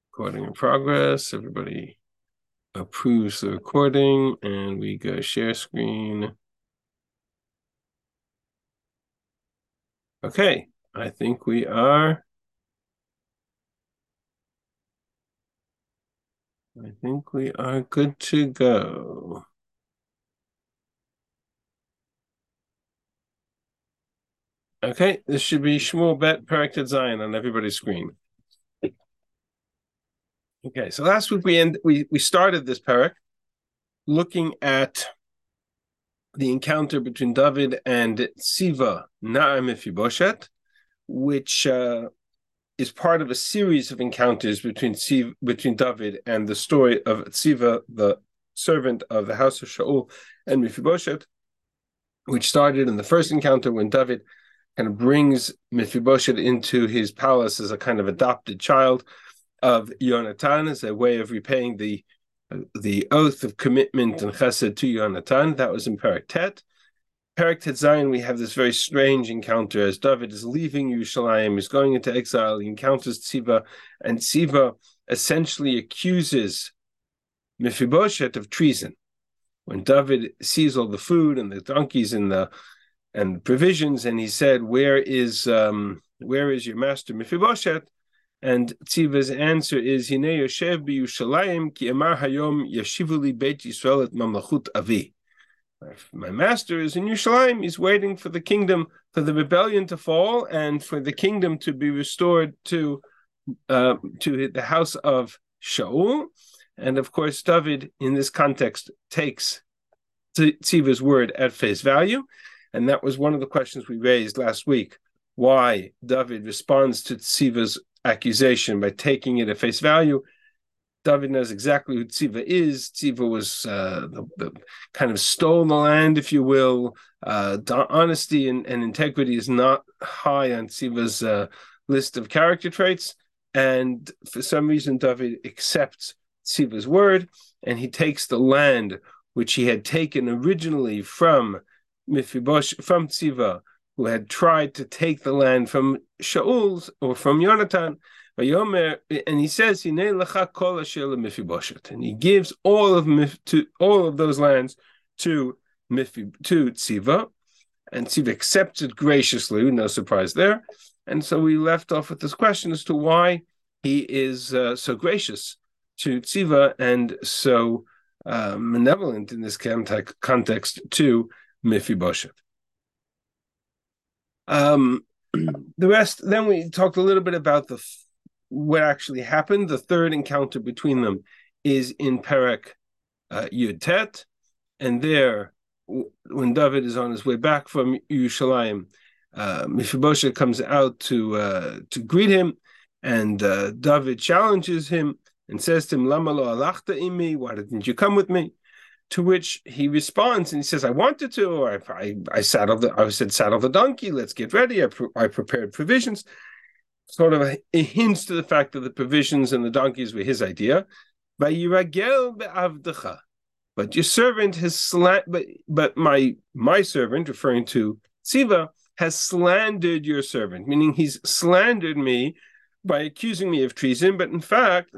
Recording in progress. Everybody approves the recording, and we go share screen. Okay, I think we are. I think we are good to go. Okay, this should be Shmuel Bet Perek Zion on everybody's screen. Okay, so last week we started this Perek looking at the encounter between David and Siva Na'ar Mephibosheth, which is part of a series of encounters between David and the story of Tziva, the servant of the house of Shaul, and Mephibosheth, which started in the first encounter when David kind of brings Mephibosheth into his palace as a kind of adopted child of Yonatan as a way of repaying the oath of commitment and chesed to Yonatan. That was in Perek Tet. Perek Tet Zion, we have this very strange encounter as David is leaving Yerushalayim, is going into exile. He encounters Tziva, and Tziva essentially accuses Mephibosheth of treason. When David sees all the food and the donkeys and the provisions, and he said, "Where is your master Mephibosheth?" And Tziva's answer is, "Hine yoshev b'Yerushalayim ki amar hayom yashivu li Beit Yisrael et mamlachut avi." My master is in Yerushalayim. He's waiting for the kingdom, for the rebellion to fall, and for the kingdom to be restored to the house of Shaul. And of course, David, in this context, takes Tziva's word at face value. And that was one of the questions we raised last week, why David responds to Tziva's accusation by taking it at face value. David knows exactly who Tziva is. Tziva was the kind of stole the land, if you will. Honesty and integrity is not high on Tziva's list of character traits. And for some reason, David accepts Tziva's word, and he takes the land which he had taken originally from Mephibosheth, from Tziva, who had tried to take the land from Shaul's or from Yonatan. And he says, and he gives all of those lands to Tziva, and Tziva accepts it graciously, no surprise there. And so we left off with this question as to why he is so gracious to Tziva and so malevolent in this context to Mephibosheth. The rest, then we talked a little bit about what actually happened. The third encounter between them is in Perek Yud Tet, and there, when David is on his way back from Yerushalayim, Mephibosheth comes out to greet him, and David challenges him and says to him, "Lama lo alachta imi? Why didn't you come with me?" To which he responds and he says, "I wanted to. Or I saddle the donkey. Let's get ready. I prepared provisions." Sort of a hints to the fact that the provisions and the donkeys were his idea. But your servant has but my servant, referring to Tziva, has slandered your servant, meaning he's slandered me by accusing me of treason. But in fact,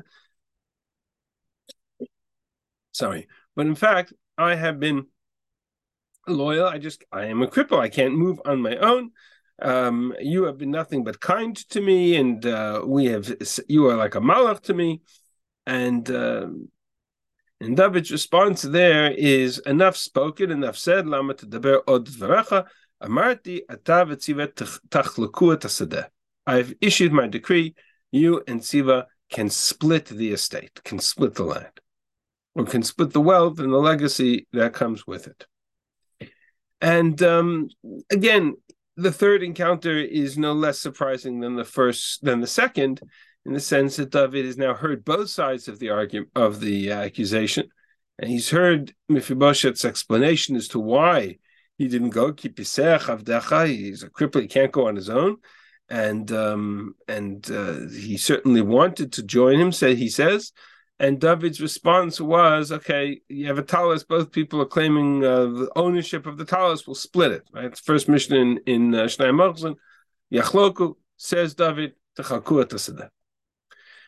I have been loyal. I am a cripple. I can't move on my own. You have been nothing but kind to me, and you are like a malach to me. And David's response there is, enough spoken, enough said. Lama tedaber od dvarecha, amarti ata v'tziva tachleku et hasadeh. I've issued my decree. You and Tziva can split the estate, can split the land, or can split the wealth and the legacy that comes with it. And again, the third encounter is no less surprising than the second, in the sense that David has now heard both sides of the argument, of the accusation, and he's heard Mephibosheth's explanation as to why he didn't go. He's a cripple; he can't go on his own, and he certainly wanted to join him. He says. And David's response was, okay, you have a talus, both people are claiming the ownership of the talus, we'll split it. Right? It's first Mishnah in Shnei Mochzin, Yachloku, says David, Techalku et hasadeh.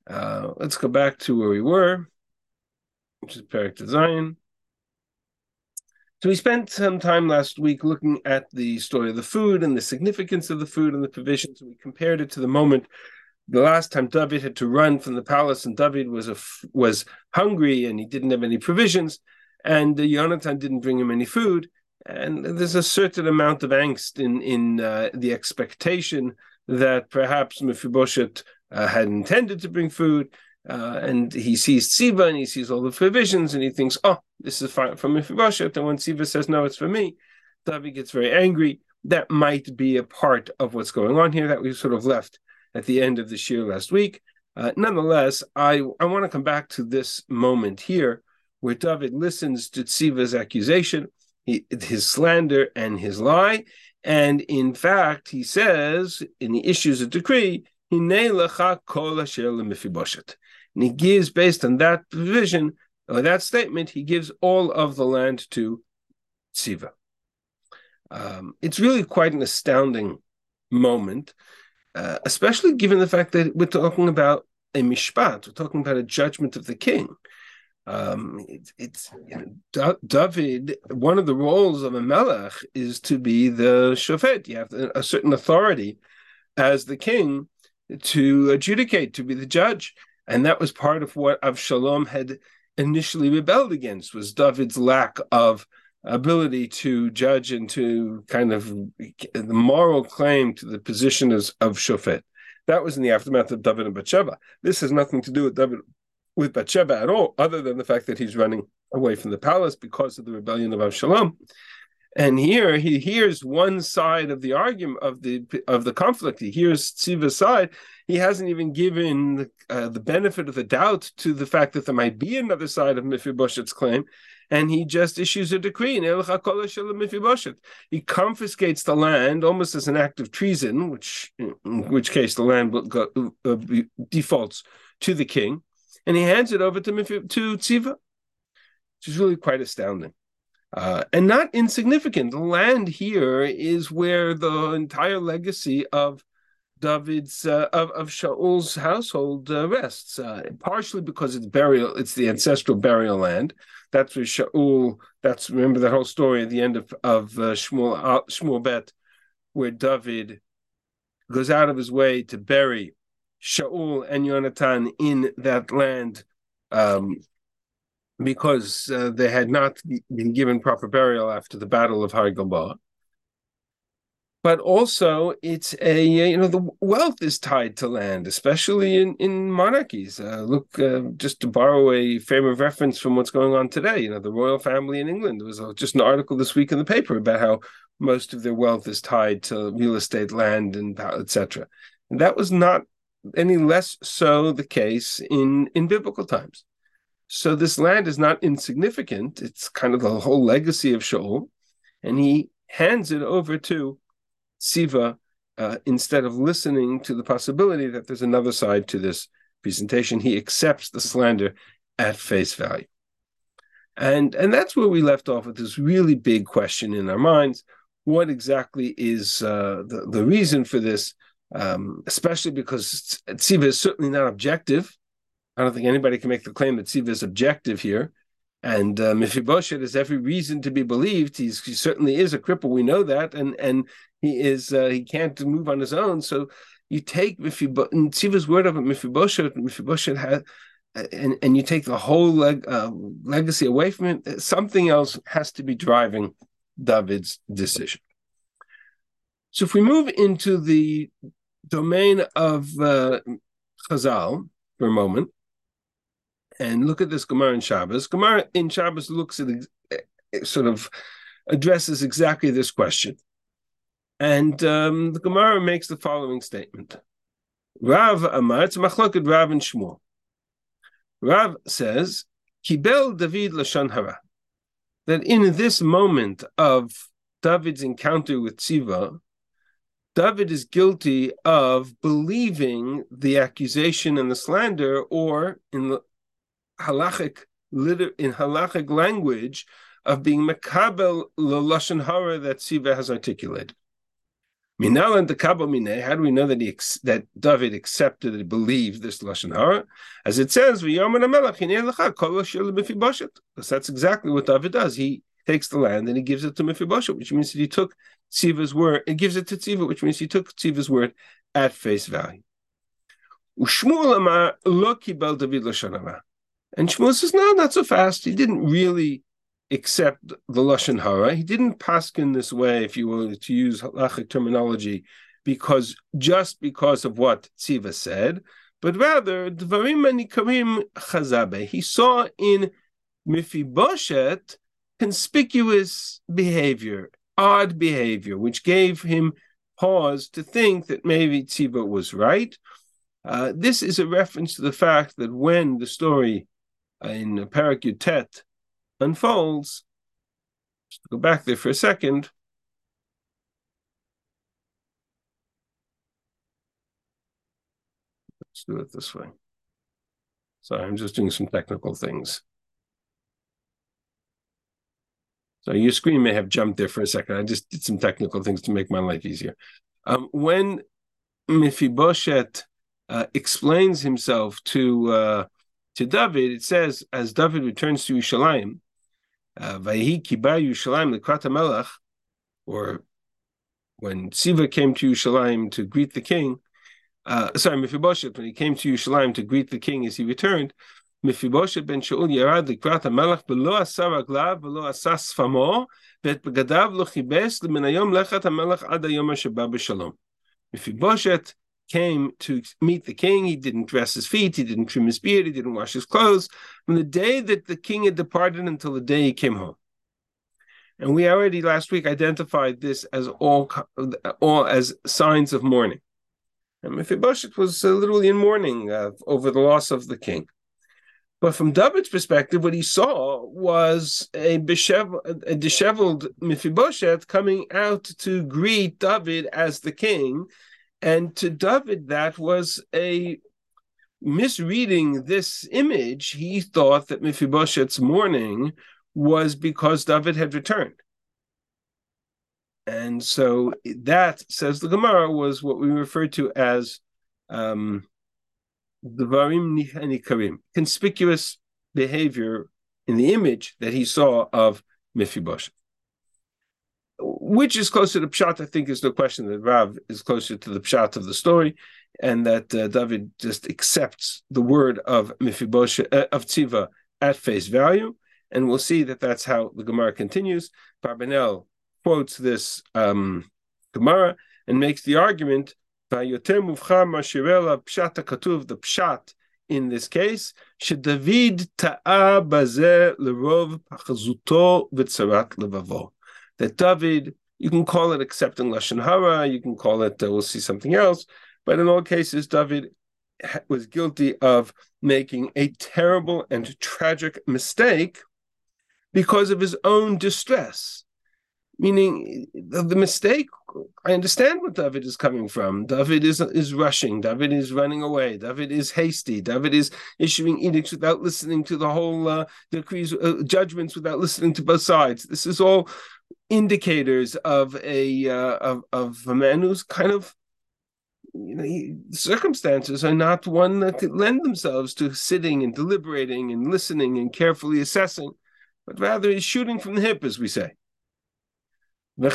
Let's go back to where we were, which is Perek Zion. So we spent some time last week looking at the story of the food and the significance of the food and the provisions. We compared it to the moment the last time David had to run from the palace, and David was hungry and he didn't have any provisions, and Yonatan didn't bring him any food. And there's a certain amount of angst in the expectation that perhaps Mephibosheth had intended to bring food, and he sees Tziva and he sees all the provisions and he thinks, oh, this is fine for Mephibosheth. And when Tziva says, no, it's for me, David gets very angry. That might be a part of what's going on here that we sort of left at the end of the shir last week. Nonetheless, I want to come back to this moment here where David listens to Tziva's accusation, his slander and his lie. And in fact, he says, and he issues a decree, Hinei lecha kol asher leMephibosheth. And he gives, based on that provision, or that statement, he gives all of the land to Tziva. It's really quite an astounding moment, especially given the fact that we're talking about a mishpat, we're talking about a judgment of the king. David, one of the roles of a melech is to be the shofet. You have a certain authority as the king to adjudicate, to be the judge. And that was part of what Avshalom had initially rebelled against, was David's lack of ability to judge and to kind of the moral claim to the position of shofet. That was in the aftermath of David and Bathsheba. This has nothing to do with David with Bathsheba at all, other than the fact that he's running away from the palace because of the rebellion of Avshalom. And here he hears one side of the argument of the conflict. He hears Tziva's side. He hasn't even given the benefit of the doubt to the fact that there might be another side of Mephibosheth's claim, and he just issues a decree. He confiscates the land almost as an act of treason, in which case the land defaults to the king, and he hands it over to Tziva, which is really quite astounding. And not insignificant. The land here is where the entire legacy of David's of Shaul's household rests, partially because it's the ancestral burial land. That's where Shaul. Remember that whole story at the end of Shmuel Bet, where David goes out of his way to bury Shaul and Yonatan in that land. Because they had not been given proper burial after the Battle of Har Gilboa. But also, it's the wealth is tied to land, especially in monarchies. Look, just to borrow a frame of reference from what's going on today, the royal family in England. There was just an article this week in the paper about how most of their wealth is tied to real estate, land, and etc. And that was not any less so the case in biblical times. So this land is not insignificant. It's kind of the whole legacy of Shaul, and he hands it over to Tziva instead of listening to the possibility that there's another side to this presentation. He accepts the slander at face value. And that's where we left off with this really big question in our minds. What exactly is the reason for this, especially because Tziva is certainly not objective. I don't think anybody can make the claim that Tziva is objective here. And Mephibosheth has every reason to be believed. He certainly is a cripple. We know that. And he can't move on his own. So you take Tziva's word of it, Mephibosheth has, and you take the whole legacy away from it. Something else has to be driving David's decision. So if we move into the domain of Chazal for a moment, and look at this Gemara in Shabbos. Gemara in Shabbos looks at sort of addresses exactly this question. And the Gemara makes the following statement. Rav Amar, it's Machloked Rav and Shmuel. Rav says, Kibel David Lashon Hara, that in this moment of David's encounter with Tziva, David is guilty of believing the accusation and the slander, or in the halachic language, of being makabel l'lashon hara that Tziva has articulated. Minal and the Kabbalah Mineh, how do we know that David accepted and believed this Lashon Hara? As it says, because that's exactly what David does. He takes the land and he gives it to Mephibosheth, which means that he took Tziva's word and gives it to Tziva, which means he took Tziva's word at face value. Shmuel Amar lo kibel David Lashon Hara. And Shmuel says, no, not so fast. He didn't really accept the Lashon Hara. He didn't paskin this way, if you will, to use halachic terminology, because of what Tziva said, but rather, Dvarim Anikarim Chazabe. He saw in Mephibosheth conspicuous behavior, odd behavior, which gave him pause to think that maybe Tziva was right. This is a reference to the fact that when the story in Parak Yutet unfolds, just go back there for a second. Let's do it this way. Sorry, I'm just doing some technical things. So your screen may have jumped there for a second. I just did some technical things to make my life easier. When Mephibosheth explains himself to David, it says, as David returns to Yerushalayim, Vayehi kibar Yerushalayim lekrat hamelech, or when Tziva came to Yerushalayim to greet the king, Mephibosheth, when he came to Yerushalayim to greet the king as he returned, Mephibosheth ben Shaul yarad lekrat hamelech belo asa raglav belo asa sfamo vet begadav lo chibes lemin hayom lechat hamelech ad hayom sheba b'shalom. Mephibosheth came to meet the king. He didn't dress his feet, he didn't trim his beard, he didn't wash his clothes from the day that the king had departed until the day he came home. And we already last week identified this as all as signs of mourning. And Mephibosheth was literally in mourning over the loss of the king. But from David's perspective, what he saw was a disheveled Mephibosheth coming out to greet David as the king. And to David, that was a misreading this image. He thought that Mephibosheth's mourning was because David had returned. And so that, says the Gemara, was what we refer to as Dvarim Nikarim, conspicuous behavior in the image that he saw of Mephibosheth. Which is closer to Pshat, I think, is no question that Rav is closer to the Pshat of the story, and that David just accepts the word of Mephibosheth, of Tziva, at face value, and we'll see that that's how the Gemara continues. Barbanel quotes this Gemara and makes the argument, Vayoter muvchar mashirela Pshat HaKatuv, the Pshat in this case, sheDavid ta'a bazeh lerov chazuto v'tzarat levavo. That David, you can call it accepting Lashon Hara, you can call it, we'll see something else, but in all cases, David was guilty of making a terrible and tragic mistake because of his own distress. Meaning, the mistake, I understand what David is coming from. David is rushing, David is running away, David is hasty, David is issuing edicts without listening to the whole decrees, judgments without listening to both sides. This is all indicators of a man who's kind of, circumstances are not one that lend themselves to sitting and deliberating and listening and carefully assessing, but rather he's shooting from the hip, as we say. And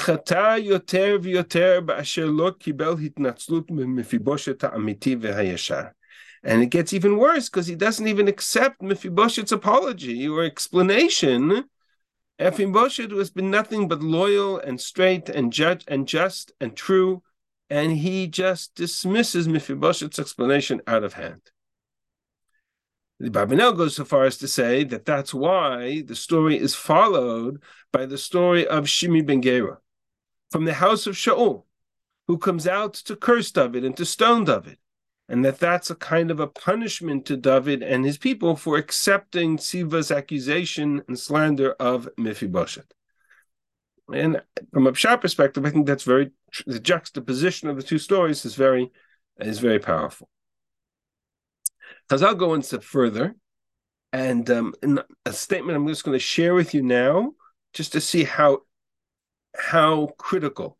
it gets even worse because he doesn't even accept Mephibosheth's apology or explanation. Mephibosheth has been nothing but loyal and straight and just and true, and he just dismisses Mephibosheth's explanation out of hand. The Barbanel goes so far as to say that that's why the story is followed by the story of Shimi ben Gera from the house of Shaul, who comes out to curse David and to stone David, and that's a kind of a punishment to David and his people for accepting Tziva's accusation and slander of Mephibosheth. And from a Pshat perspective, I think that's the juxtaposition of the two stories is very powerful. Chazal go one step further, and in a statement I'm just going to share with you now, just to see how critical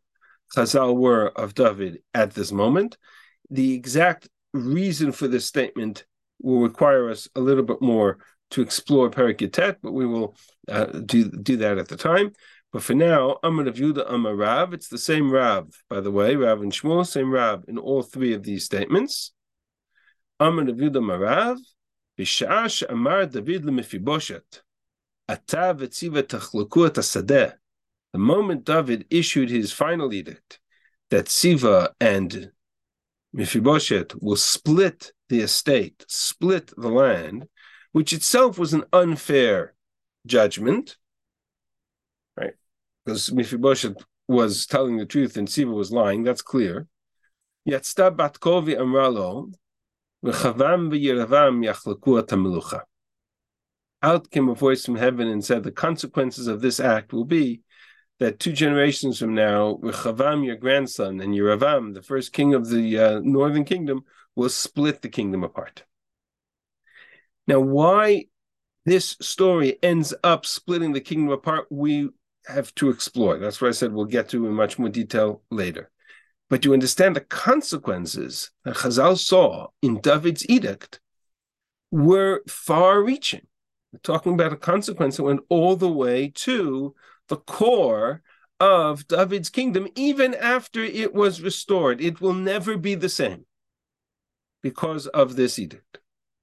Chazal were of David at this moment. The exact reason for this statement will require us a little bit more to explore Perek Yatet, but we will do that at the time. But for now, Amar Rav Yehuda Amar Rav, it's the same Rav, by the way, Rav and Shmuel, same Rav in all three of these statements. Amar Rav Yehuda Amar Rav, B'sha'ah she'amar David leMefiboshet, Ata v'tziva tachloku et hasadeh. The moment David issued his final edict that Siva and Mephibosheth will split the estate, split the land, which itself was an unfair judgment, right? Because Mephibosheth was telling the truth and Siva was lying, that's clear. Yatzta bat Kovi amralo, v'chavam v'yeravam yachlaku ha'melucha. Out came a voice from heaven and said, the consequences of this act will be that 2 generations from now, Rechavam, your grandson, and Yeravam, the first king of the northern kingdom, will split the kingdom apart. Now, why this story ends up splitting the kingdom apart, we have to explore. That's what I said we'll get to in much more detail later. But you understand the consequences that Chazal saw in David's edict were far-reaching. We're talking about a consequence that went all the way to the core of David's kingdom, even after it was restored. It will never be the same because of this edict.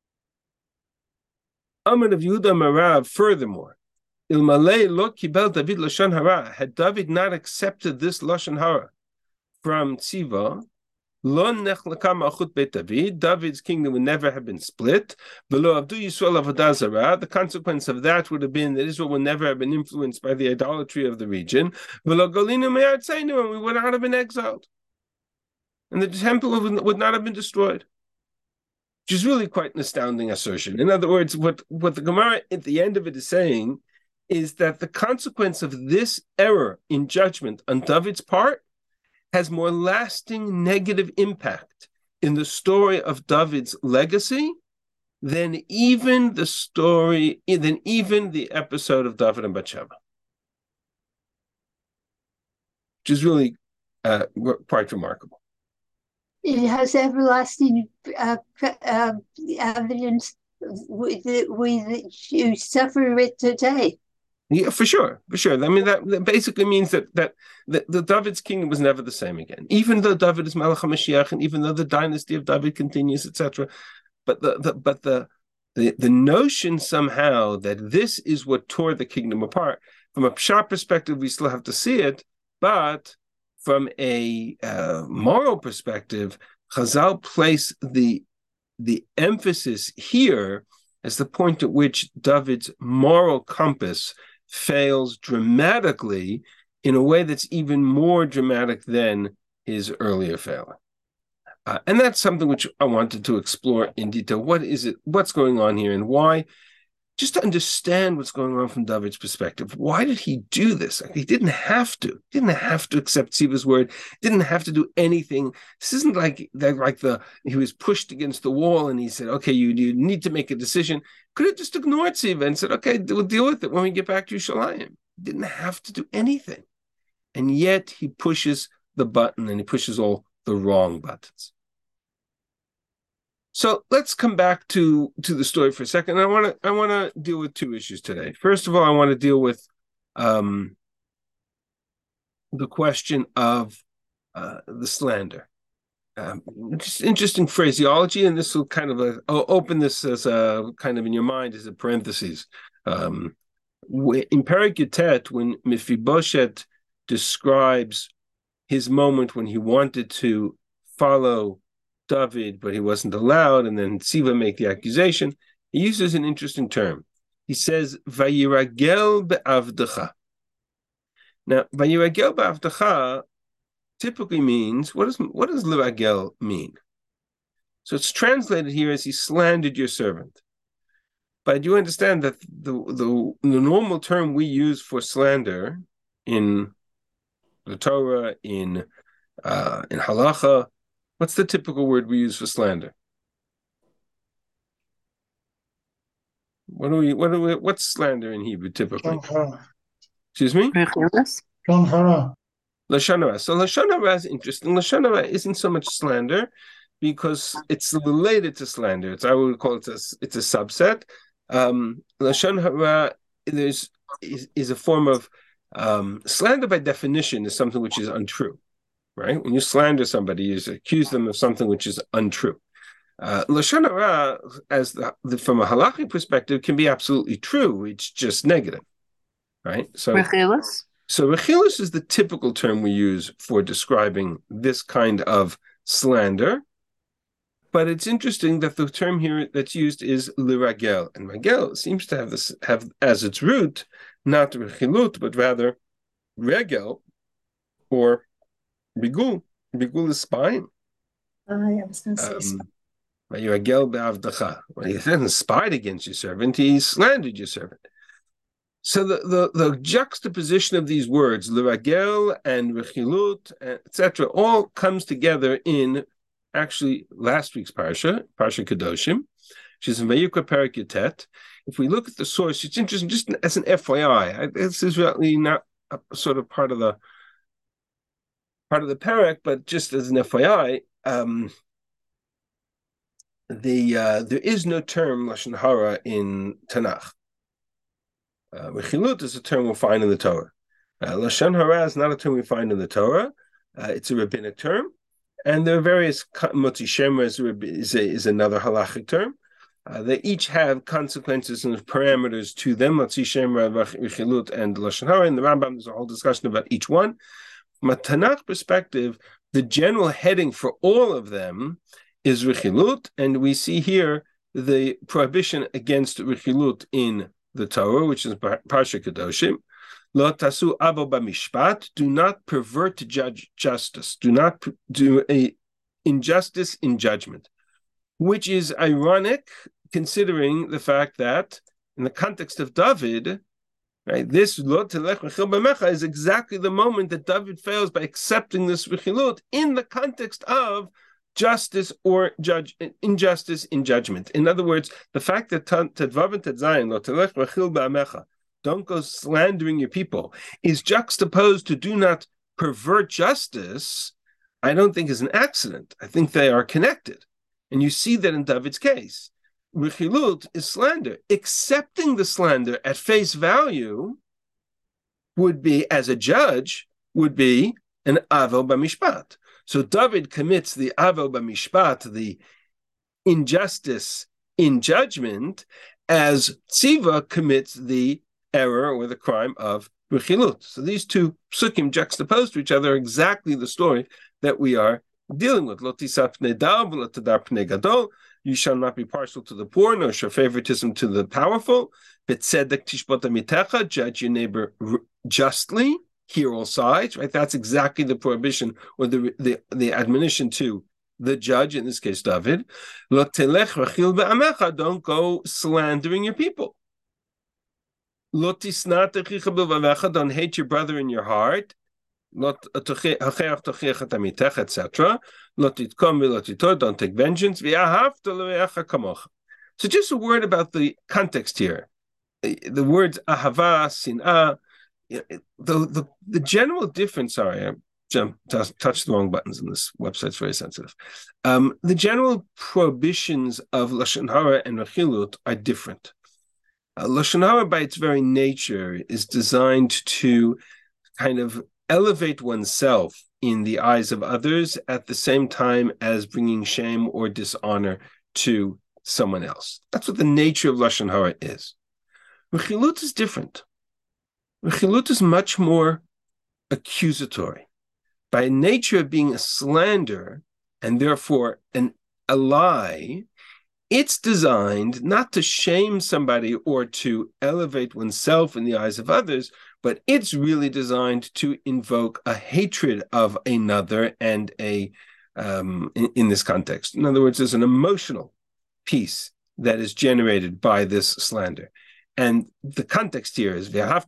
Amar Rav Yehuda Amar Rav, furthermore, Ilmalei lo kibel David lashon hara, had David not accepted this lashon hara from Tziva, lo nechlaka malchut beit David, David's kingdom would never have been split. V'lo avdu Yisrael avodah zarah, the consequence of that would have been that Israel would never have been influenced by the idolatry of the region. V'lo golinu me'artzeinu, and we would not have been exiled, and the temple would not have been destroyed. Which is really quite an astounding assertion. In other words, what the Gemara at the end of it is saying is that the consequence of this error in judgment on David's part has more lasting negative impact in the story of David's legacy than even the episode of David and Bathsheba, which is really quite remarkable. It has everlasting evidence with you suffer it today. Yeah, for sure. I mean, that basically means that the David's kingdom was never the same again, even though David is Melech HaMashiach, and even though the dynasty of David continues, etc. But the notion somehow that this is what tore the kingdom apart, from a pshat perspective, we still have to see it, but from a moral perspective, Chazal place the emphasis here as the point at which David's moral compass fails dramatically in a way that's even more dramatic than his earlier failing. And that's something which I wanted to explore in detail. What is it? What's going on here, and why? Just to understand what's going on from David's perspective. Why did he do this? He didn't have to. He didn't have to accept Siva's word. Didn't have to do anything. This isn't like he was pushed against the wall and he said, okay, you need to make a decision. Could have just ignored Siva and said, okay, we'll deal with it when we get back to Yerushalayim. Didn't have to do anything. And yet he pushes the button, and he pushes all the wrong buttons. So let's come back to the story for a second. I want to deal with 2 issues today. First of all, I want to deal with the question of the slander. Just interesting phraseology, and this will kind of open this as a kind of in your mind as a parenthesis. In Perek Yatet, when Mephibosheth describes his moment when he wanted to follow David, but he wasn't allowed, and then Siva make the accusation, he uses an interesting term. He says, Vayiragel be'avdecha. Now, Vayiragel be'avdecha typically means, what does liragel mean? So it's translated here as he slandered your servant. But you understand that the normal term we use for slander in the Torah, in halacha, what's the typical word we use for slander? What's slander in Hebrew typically? Excuse me? Lashon hara. So lashon hara is interesting. Lashon hara isn't so much slander because it's related to slander. I would call it it's a subset. Lashon hara is a form of slander by definition is something which is untrue, right? When you slander somebody, you accuse them of something which is untrue. Lashon hara, from a halachic perspective, can be absolutely true. It's just negative, right? So rechilus is the typical term we use for describing this kind of slander. But it's interesting that the term here that's used is liragel, and ragel seems to have as its root not rechilut, but rather regel or bigul. Bigul is spine. I was going to say spine. When he then spied against your servant, he slandered your servant. So the juxtaposition of these words, liragel and rechilut, etc., all comes together in actually last week's Parsha Kedoshim, which is in Vayikra Perek Yutet. If we look at the source, it's interesting, just as an FYI, this is really not a sort of part of the Perek, but just as an FYI, there is no term Lashon Hara in Tanakh. Rechilut is a term we'll find in the Torah. Lashon Hara is not a term we find in the Torah. It's a rabbinic term. And there are various, Motzi Shemra is another halachic term. They each have consequences and parameters to them, Motzi Shemra, Rechilut, and Lashon Hara. In the Rambam, there's a whole discussion about each one. From a Tanakh perspective, the general heading for all of them is Rechilut, and we see here the prohibition against Rechilut in the Torah, which is Parsha Kedoshim. Lo tasu avo b'mishpat. Do not pervert justice. Do not do a injustice in judgment, which is ironic considering the fact that in the context of David, right, this lo telech rechil b'mecha is exactly the moment that David fails by accepting this rechilut in the context of justice or injustice in judgment. In other words, the fact that Tedvav and Tedzayin lo telech rechil b'mecha, don't go slandering your people, is juxtaposed to do not pervert justice, I don't think is an accident. I think they are connected. And you see that in David's case. Rechilut is slander. Accepting the slander at face value would be, as a judge, would be an avo b'mishpat. So David commits the avo b'mishpat, the injustice in judgment, as Tziva commits the error or the crime of rechilut. So these two psukim juxtaposed to each other are exactly the story that we are dealing with. Lo tisat pnei da'al v'lo tadar pnei gadol. You shall not be partial to the poor, nor show favoritism to the powerful. B'tzedek tishbot amitecha. Judge your neighbor justly. Hear all sides. Right. That's exactly the prohibition or the admonition to the judge, in this case David. Lo telech rechil be'amecha. Don't go slandering your people. Don't hate your brother in your heart, etc. Don't take vengeance. So just a word about the context here. The words ahava, sin'ah, the general difference, sorry, I touched the wrong buttons on this website, it's very sensitive. The general prohibitions of Lashon Hara and Rechilut are different. Lashon Hara, by its very nature, is designed to kind of elevate oneself in the eyes of others at the same time as bringing shame or dishonor to someone else. That's what the nature of Lashon Hara is. Rechilut is different. Rechilut is much more accusatory. By nature of being a slander and therefore a lie, it's designed not to shame somebody or to elevate oneself in the eyes of others, but it's really designed to invoke a hatred of another and in this context. In other words, there's an emotional piece that is generated by this slander. And the context here is it's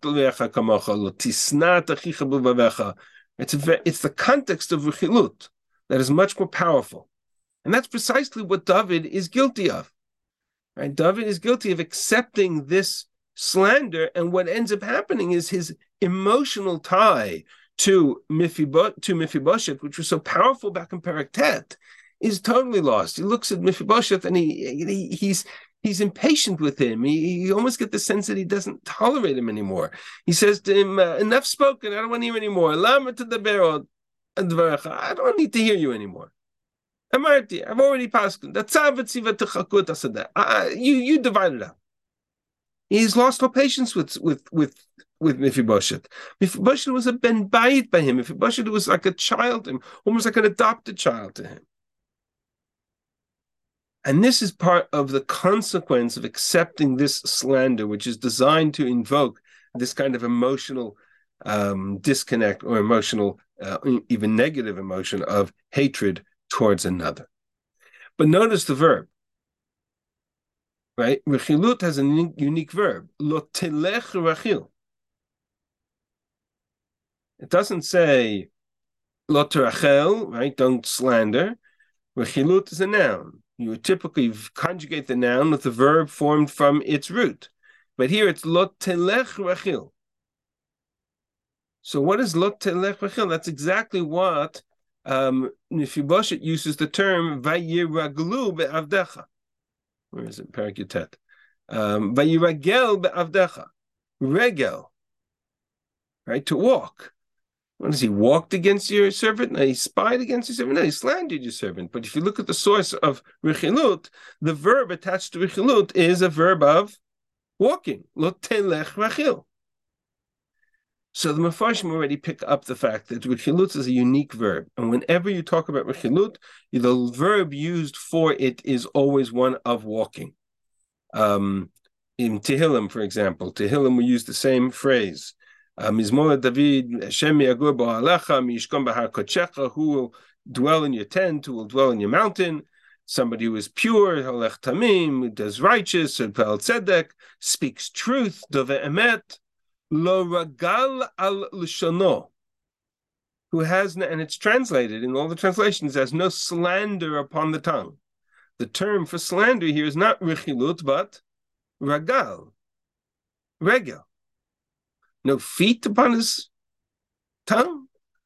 the context of rechilut that is much more powerful. And that's precisely what David is guilty of. Right? David is guilty of accepting this slander, and what ends up happening is his emotional tie to Mephibosheth, which was so powerful back in Perek Tet, is totally lost. He looks at Mephibosheth and he's impatient with him. He almost get the sense that he doesn't tolerate him anymore. He says to him, enough spoken, I don't want to hear anymore. Lama to the barrel, I don't need to hear you anymore. I've already passed. You divide it up. He's lost all patience with Mephibosheth. Mephibosheth was a ben bayit by him. Mephibosheth was like a child to him, almost like an adopted child to him. And this is part of the consequence of accepting this slander, which is designed to invoke this kind of emotional disconnect or emotional, even negative emotion of hatred towards another. But notice the verb, right? Rechilut has a unique verb. Lo telech rachil. It doesn't say lo terachel, right? Don't slander. Rechilut is a noun. You would typically conjugate the noun with the verb formed from its root. But here it's lo telech rachil. So what is lo telech rachil? That's exactly what Mephibosheth uses the term vayiraglu be'avdecha. Where is it? Perek Yutet. Vayiragel be'avdecha. Regel. Right? To walk. What is he walked against your servant? No, he spied against your servant. No, he slandered your servant. But if you look at the source of rechilut, the verb attached to rechilut is a verb of walking. Lo telech rachil. So the Mefarshim already pick up the fact that rechilut is a unique verb. And whenever you talk about rechilut, the verb used for it is always one of walking. In Tehillim, for example, Tehillim we use the same phrase. Mizmor David, Hashem yagur bo'alecha, miyishkom b'har kodshecha, who will dwell in your tent, who will dwell in your mountain. Somebody who is pure, holech tamim, who does righteous, pel tzedek, speaks truth, dove emet, lo ragal al lishono, who has, and it's translated in all the translations as no slander upon the tongue. The term for slander here is not rechilut, but ragal, regel. No feet upon his tongue.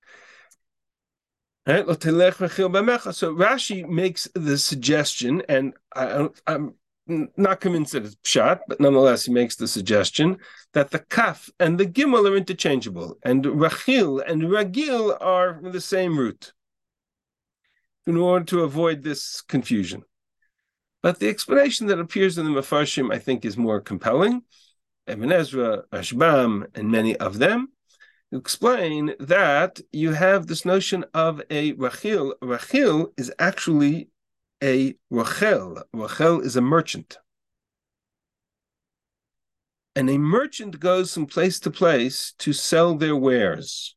Right? So Rashi makes the suggestion, and I'm not convinced that it's pshat, but nonetheless he makes the suggestion that the kaf and the gimel are interchangeable, and rachil and ragil are the same root, in order to avoid this confusion. But the explanation that appears in the Mefarshim, I think, is more compelling. Ibn Ezra, Rashbam, and many of them explain that you have this notion of a rachil. Rachil is actually a rochel. Rochel is a merchant. And a merchant goes from place to place to sell their wares.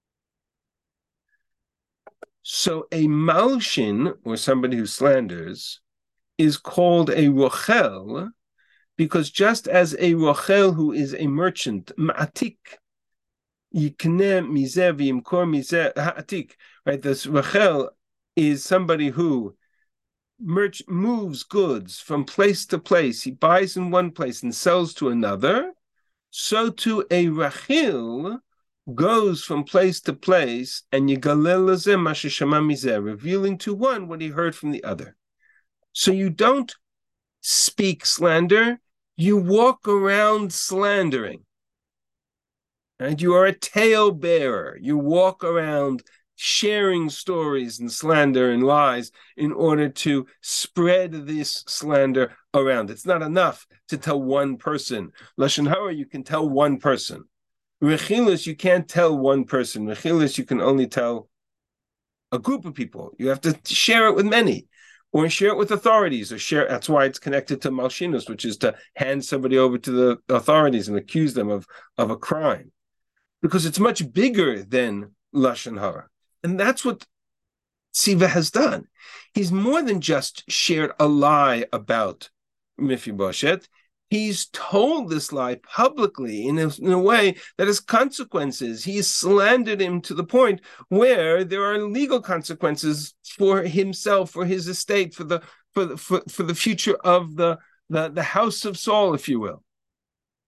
So a malshin, or somebody who slanders, is called a rochel, because just as a rochel who is a merchant, ma'atik, yikneh mizeh v'yimkor mizeh ha'atik, right? This rochel is somebody who moves goods from place to place. He buys in one place and sells to another. So too a rachil goes from place to place and yigalel lazeh ma sheshama mizeh, revealing to one what he heard from the other. So you don't speak slander, you walk around slandering. And you are a tale bearer. You walk around sharing stories and slander and lies in order to spread this slander around. It's not enough to tell one person. Lashon hara, you can tell one person. Rechilas, you can't tell one person. Rechilas, you can only tell a group of people. You have to share it with many. Or share it with authorities, or share. That's why it's connected to malshinus, which is to hand somebody over to the authorities and accuse them of a crime, because it's much bigger than lashon hara, and that's what Tziva has done. He's more than just shared a lie about Mephibosheth. He's told this lie publicly in a way that has consequences. He's slandered him to the point where there are legal consequences for himself, for his estate, for the future of the house of Saul, if you will.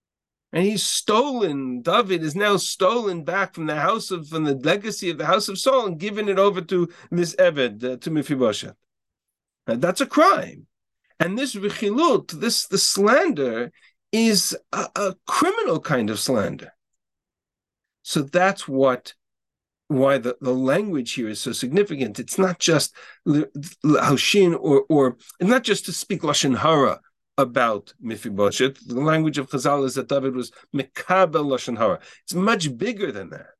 And he's stolen. David is now stolen back from the legacy of the house of Saul and given it over to this Eved, to Mephibosheth. That's a crime. And this rechilut, the slander, is a criminal kind of slander. So that's why the language here is so significant. It's not just Haushin or not just to speak Lashon Hara about Mephibosheth. The language of Chazal is that David was Mekabel Lashon Hara. It's much bigger than that.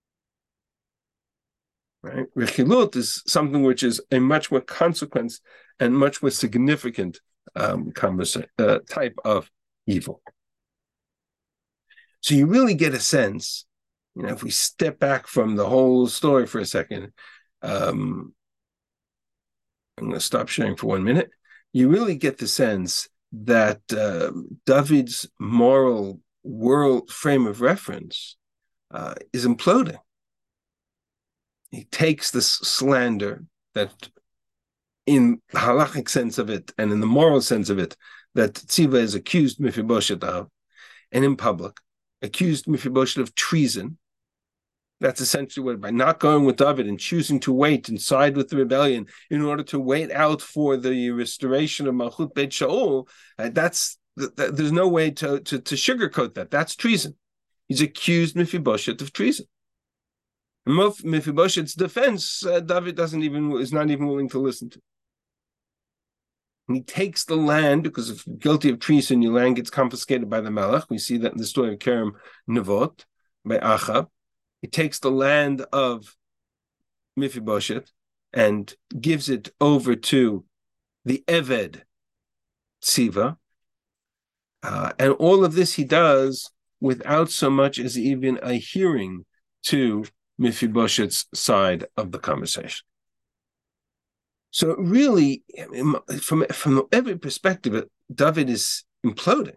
Right? Rechilut is something which is a much more consequence and much more significant type of evil. So you really get a sense, if we step back from the whole story for a second, I'm going to stop sharing for 1 minute. You really get the sense that David's moral world frame of reference is imploding. He takes this slander that, in the halachic sense of it and in the moral sense of it, that Tziva is accused Mephibosheth of, and in public, accused Mephibosheth of treason. That's essentially what, by not going with David and choosing to wait and side with the rebellion in order to wait out for the restoration of Malchut Beit Shaul, there's no way to sugarcoat that. That's treason. He's accused Mephibosheth of treason. In Mephibosheth's defense, David is not even willing to listen to. And he takes the land because if guilty of treason, your land gets confiscated by the Melech. We see that in the story of Kerem Nevot by Achab. He takes the land of Mephibosheth and gives it over to the Eved Tziva. And all of this he does without so much as even a hearing to Mephibosheth's side of the conversation. So really, from every perspective, David is imploding.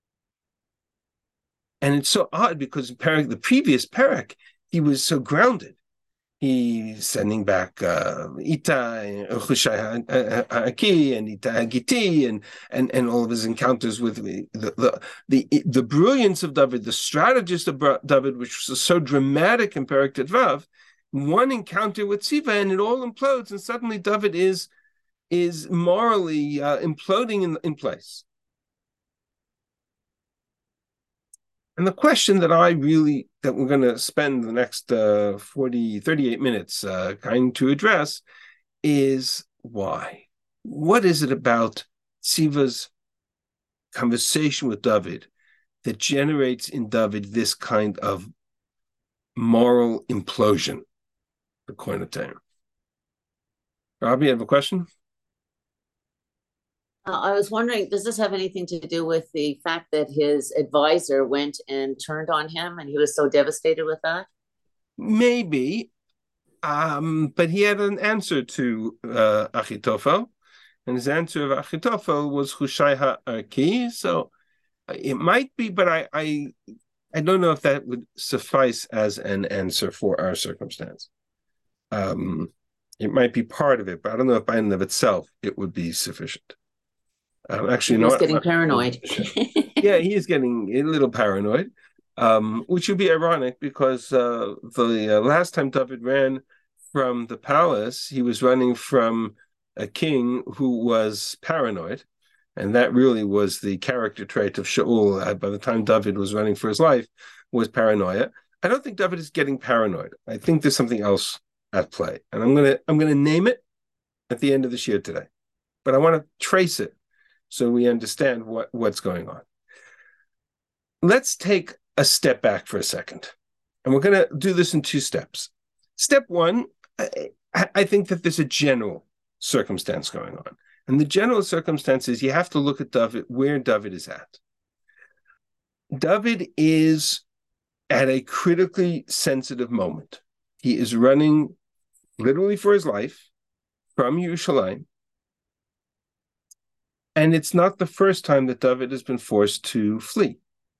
And it's so odd because in the previous parak, he was so grounded. He's sending back Ita, Hushai Haki, and Ita Hagiti, and all of his encounters with the brilliance of David, the strategist of David, which was so dramatic in Parak Tetvav. One encounter with Tziva, and it all implodes, and suddenly David is morally imploding in place. And the question that we're going to spend the next 38 minutes trying to address is why? What is it about Tziva's conversation with David that generates in David this kind of moral implosion, according to Taylor? Robbie, you have a question? I was wondering, does this have anything to do with the fact that his advisor went and turned on him and he was so devastated with that? Maybe, but he had an answer to Achitophel, and his answer of Achitophel was Hushai HaArki, so it might be, but I don't know if that would suffice as an answer for our circumstance. It might be part of it, but I don't know if by and of itself it would be sufficient. Actually, he's getting paranoid. Yeah, he is getting a little paranoid, which would be ironic because the last time David ran from the palace, he was running from a king who was paranoid, and that really was the character trait of Shaul. By the time David was running for his life, was paranoia. I don't think David is getting paranoid. I think there's something else at play, and I'm gonna name it at the end of the shir today, but I want to trace it so we understand what's going on. Let's take a step back for a second. And we're going to do this in 2 steps. Step 1, I think that there's a general circumstance going on. And the general circumstance is you have to look at David, where David is at. David is at a critically sensitive moment. He is running literally for his life from Yerushalayim. And it's not the first time that David has been forced to flee.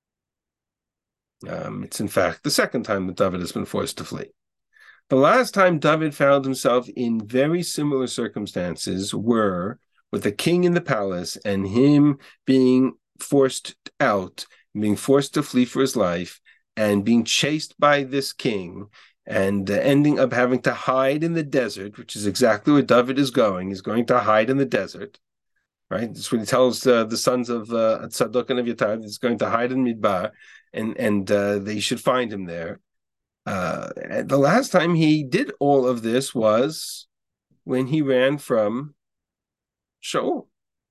It's in fact the second time that David has been forced to flee. The last time David found himself in very similar circumstances were with the king in the palace and him being forced out being forced to flee for his life, and being chased by this king, and ending up having to hide in the desert, which is exactly where David is going. He's going to hide in the desert, right? That's what he tells the sons of Tzadok and Aviatar. He's going to hide in Midbar, and they should find him there. The last time he did all of this was when he ran from Shaul.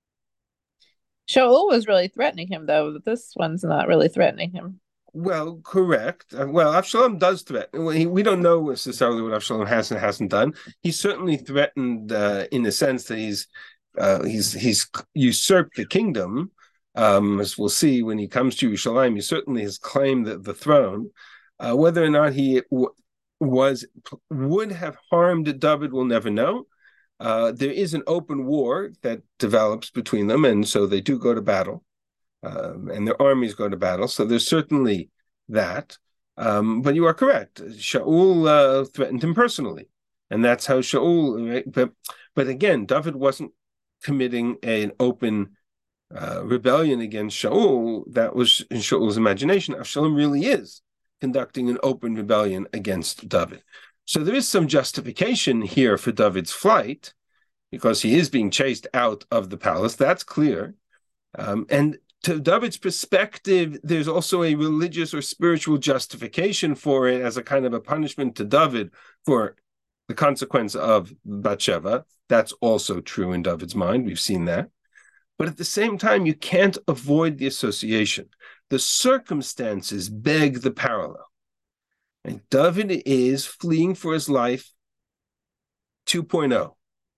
Shaul was really threatening him, though. This one's not really threatening him. Well, correct. Well, Avshalom does threaten. We don't know necessarily what Avshalom has and hasn't done. He's certainly threatened in the sense that he's usurped the kingdom. As we'll see when he comes to Yerushalayim, he certainly has claimed the throne. Whether or not he would have harmed David, we'll never know. There is an open war that develops between them, and so they do go to battle. And their armies go to battle, so there's certainly that. But you are correct. Shaul threatened him personally, and that's how Shaul. Right? But again, David wasn't committing an open rebellion against Shaul. That was in Shaul's imagination. Avshalom really is conducting an open rebellion against David. So there is some justification here for David's flight, because he is being chased out of the palace. That's clear, and to David's perspective, there's also a religious or spiritual justification for it as a kind of a punishment to David for the consequence of Bathsheba. That's also true in David's mind. We've seen that. But at the same time, you can't avoid the association. The circumstances beg the parallel. And David is fleeing for his life 2.0.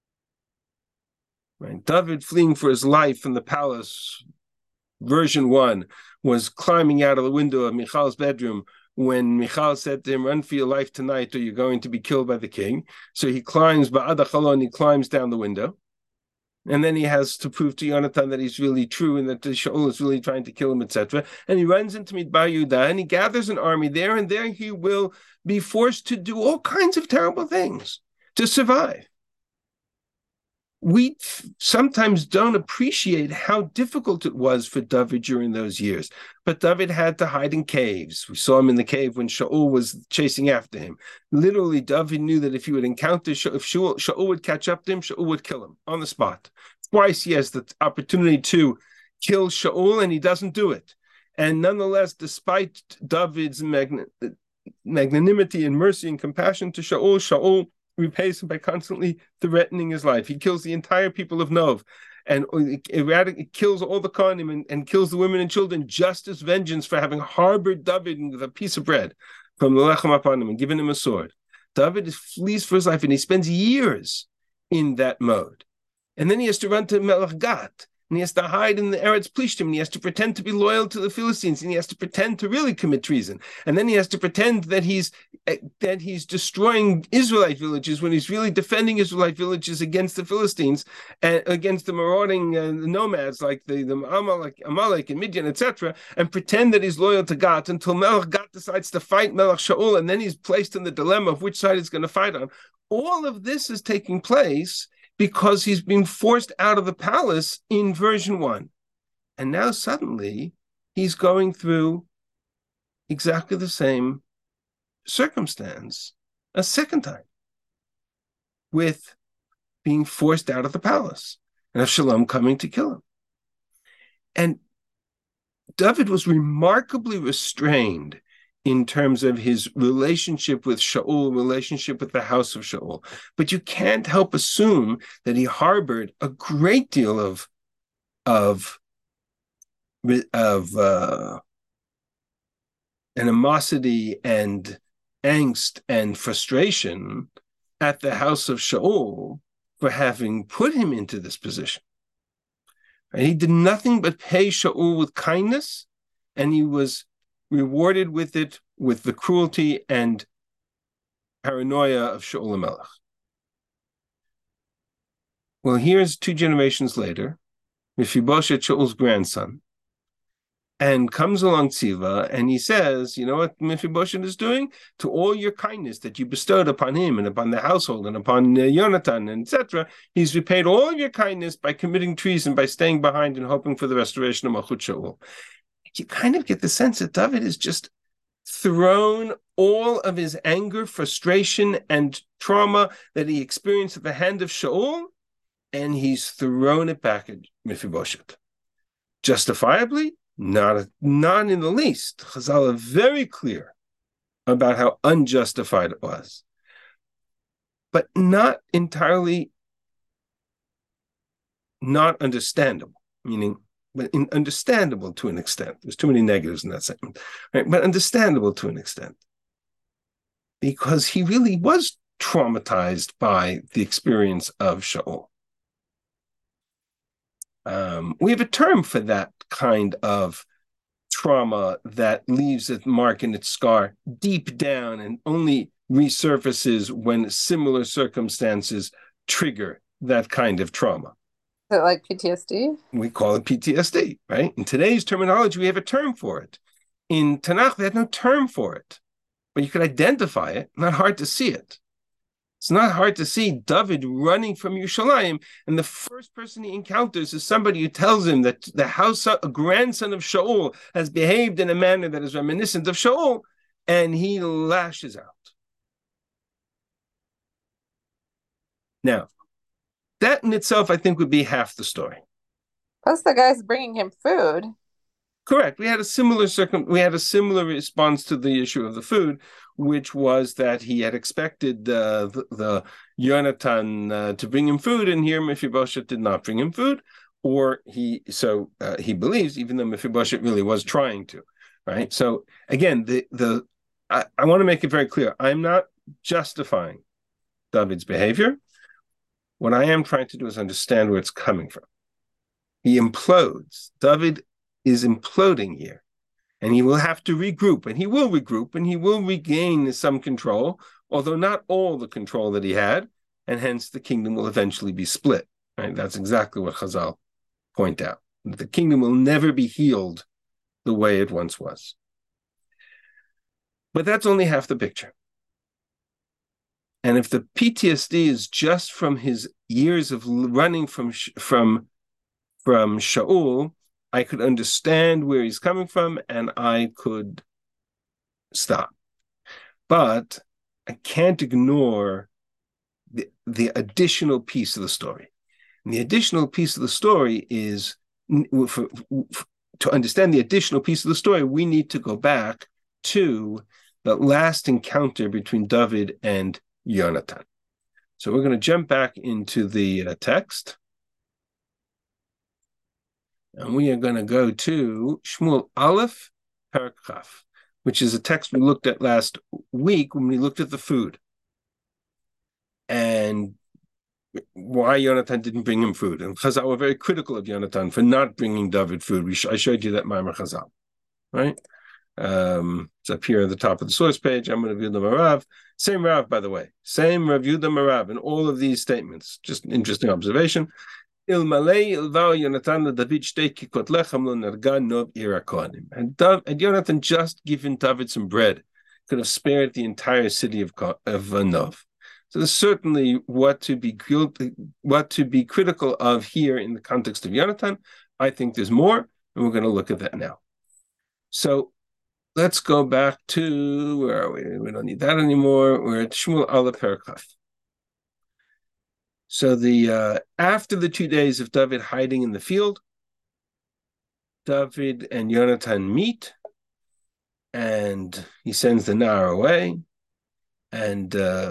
Right? David fleeing for his life from the palace version 1 was climbing out of the window of Michal's bedroom when Michal said to him, "Run for your life tonight or you're going to be killed by the king." So he climbs Ba'ad HaChalon, he climbs down the window. And then he has to prove to Yonatan that he's really true and that Shaul is really trying to kill him, etc. And he runs into Midbar Yehuda and he gathers an army there, and there he will be forced to do all kinds of terrible things to survive. We sometimes don't appreciate how difficult it was for David during those years. But David had to hide in caves. We saw him in the cave when Shaul was chasing after him. Literally, David knew that if he would encounter Shaul, if Shaul would catch up to him, Shaul would kill him on the spot. Twice he has the opportunity to kill Shaul, and he doesn't do it. And nonetheless, despite David's magnanimity and mercy and compassion to Shaul repays him by constantly threatening his life. He kills the entire people of Nov and kills all the Kohanim and kills the women and children just as vengeance for having harbored David with a piece of bread from the Lechem Apanim and given him a sword. David flees for his life, and he spends years in that mode. And then he has to run to Melech Gat, and he has to hide in the Eretz Plishtim, and he has to pretend to be loyal to the Philistines, and he has to pretend to really commit treason. And then he has to pretend that he's destroying Israelite villages when he's really defending Israelite villages against the Philistines and against the marauding nomads like the Amalek and Midian, etc., and pretend that he's loyal to Gat until Melech Gat decides to fight Melech Shaul, and then he's placed in the dilemma of which side he's going to fight on. All of this is taking place because he's been forced out of the palace in version 1. And now suddenly he's going through exactly the same circumstance a second time with being forced out of the palace and Avshalom coming to kill him. And David was remarkably restrained in terms of his relationship with Shaul, relationship with the house of Shaul. But you can't help assume that he harbored a great deal of animosity and angst and frustration at the house of Shaul for having put him into this position. And he did nothing but pay Shaul with kindness, and he was rewarded with it, with the cruelty and paranoia of Shaul HaMelech. Well, here's 2 generations later, Mephibosheth, Shaul's grandson, and comes along Tziva, and he says, you know what Mephibosheth is doing? To all your kindness that you bestowed upon him and upon the household and upon Yonatan, etc., he's repaid all of your kindness by committing treason, by staying behind and hoping for the restoration of Malchut Shaul. you kind of get the sense that David is just thrown all of his anger, frustration, and trauma that he experienced at the hand of Shaul, and he's thrown it back at Mephibosheth. Justifiably? Not in the least. Chazal are very clear about how unjustified it was, but not entirely not understandable, meaning but understandable to an extent. There's too many negatives in that segment, right? But understandable to an extent, because he really was traumatized by the experience of Shaul. We have a term for that kind of trauma that leaves its mark and its scar deep down and only resurfaces when similar circumstances trigger that kind of trauma. Is it like PTSD? We call it PTSD, right? In today's terminology, we have a term for it. In Tanakh, they had no term for it, but you could identify it. Not hard to see it. It's not hard to see David running from Yerushalayim, and the first person he encounters is somebody who tells him that a grandson of Shaul has behaved in a manner that is reminiscent of Shaul, and he lashes out. Now, that in itself, I think, would be half the story. Plus, the guy's bringing him food. Correct. We had a similar response to the issue of the food, which was that he had expected the Yonatan to bring him food, and here Mephibosheth did not bring him food, or he believes, even though Mephibosheth really was trying to, right? So again, I want to make it very clear: I'm not justifying David's behavior. What I am trying to do is understand where it's coming from. He implodes. David is imploding here, and he will have to regroup, and he will regroup, and he will regain some control, although not all the control that he had, and hence the kingdom will eventually be split. Right? That's exactly what Chazal point out. The kingdom will never be healed the way it once was. But that's only half the picture. And if the PTSD is just from his years of running from Shaul, I could understand where he's coming from, and I could stop. But I can't ignore the additional piece of the story. And the additional piece of the story is, to understand the additional piece of the story, we need to go back to the last encounter between David and Yonatan. So we're going to jump back into the text. And we are going to go to Shmuel Aleph, Perek Chaf, which is a text we looked at last week when we looked at the food. And why Yonatan didn't bring him food. And Chazal were very critical of Yonatan for not bringing David food. I showed you that Ma'amar Chazal, right? It's up here at the top of the source page. I'm going to view the Marav. Same Rav, by the way. Same Rav Yehuda Marav in all of these statements. Just an interesting observation. Ilmalei ilvao Yonatan David shtei kikot lechem lo nerga nov ira kohanim. Had Yonatan just given David some bread, could have spared the entire city of Nov. So there's certainly what to be critical of here in the context of Yonatan. I think there's more, and we're going to look at that now. So let's go back to, where are we? We don't need that anymore. We're at Shmuel Aleph Perek Chaf. So after the 2 days of David hiding in the field, David and Yonatan meet, and he sends the Nar away, and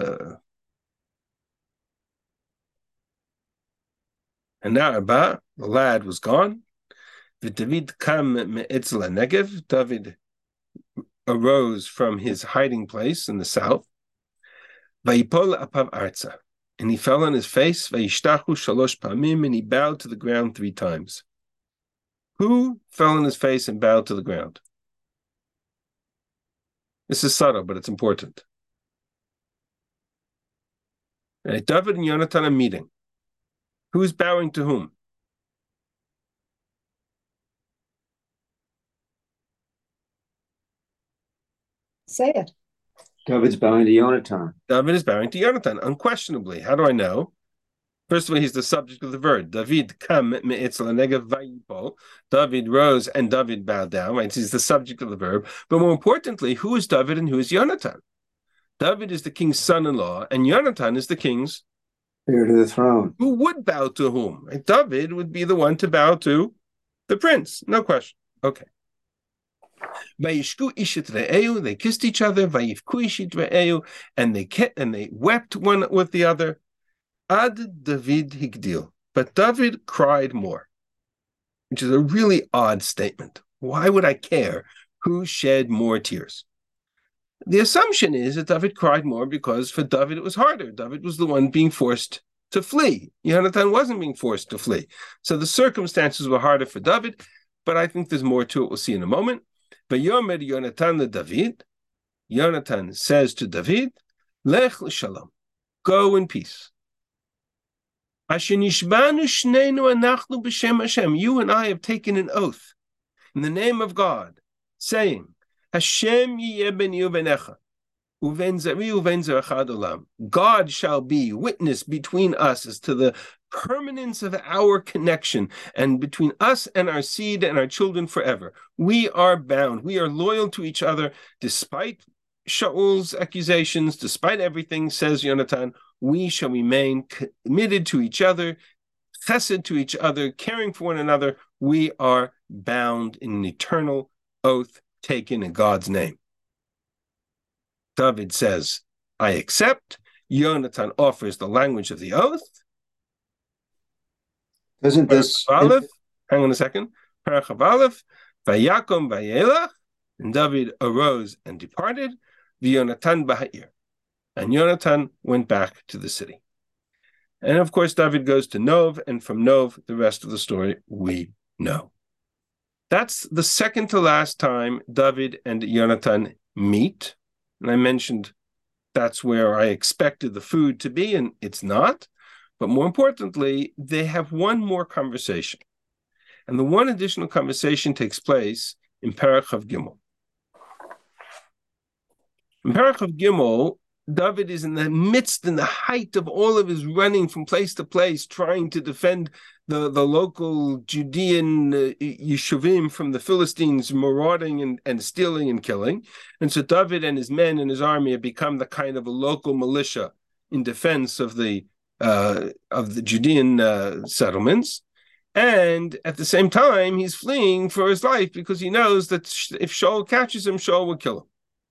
Nar, the lad, was gone. David kam me'etzel Negev. David arose from his hiding place in the south. Vayipol apav arza, and he fell on his face. Vayishtachu shalosh pamim, and he bowed to the ground 3 times. Who fell on his face and bowed to the ground? This is subtle, but it's important. Right, David and Yonatan are meeting. Who's bowing to whom? Say it. David's bowing to Yonatan. David is bowing to Yonatan, unquestionably. How do I know? First of all, he's the subject of the verb. David kam me'etz l'negev vayipol. David rose and David bowed down. Right? He's the subject of the verb. But more importantly, who is David and who is Yonatan? David is the king's son-in-law, and Yonatan is the king's heir to the throne. Who would bow to whom? Right? David would be the one to bow to the prince. No question. Okay. They kissed each other, and they wept one with the other. Ad David higdil, but David cried more, which is a really odd statement. Why would I care who shed more tears? The assumption is that David cried more because for David it was harder. David was the one being forced to flee. Yonatan wasn't being forced to flee. So the circumstances were harder for David, but I think there's more to it. We'll see in a moment. Vayomer Yonatan le David. Yonatan says to David, Lech l'shalom, go in peace. Asher nishbanu shnenu anachnu b'shem Hashem. You and I have taken an oath in the name of God, saying, Hashem yiyeh beni uvenecha, uven zari uven zarachad olam. God shall be witness between us as to the permanence of our connection and between us and our seed and our children forever. We are bound. We are loyal to each other despite Shaul's accusations, despite everything, says Yonatan. We shall remain committed to each other, chesed to each other, caring for one another. We are bound in an eternal oath taken in God's name. David says, I accept. Yonatan offers the language of the oath. Doesn't this... Hang on a second. Parachav Vayakom Vayelach, and David arose and departed. V'Yonatan Baha'ir. And Yonatan went back to the city. And of course, David goes to Nov, and from Nov, the rest of the story we know. That's the second to last time David and Yonatan meet. And I mentioned that's where I expected the food to be, and it's not. But more importantly, they have one more conversation. And the one additional conversation takes place in Parachav Gimel. In Parachav Gimel, David is in the height of all of his running from place to place, trying to defend the local Judean Yeshuvim from the Philistines marauding and stealing and killing. And so David and his men and his army have become the kind of a local militia in defense of the Judean settlements. And at the same time, he's fleeing for his life because he knows that if Shaul catches him, Shaul will kill him.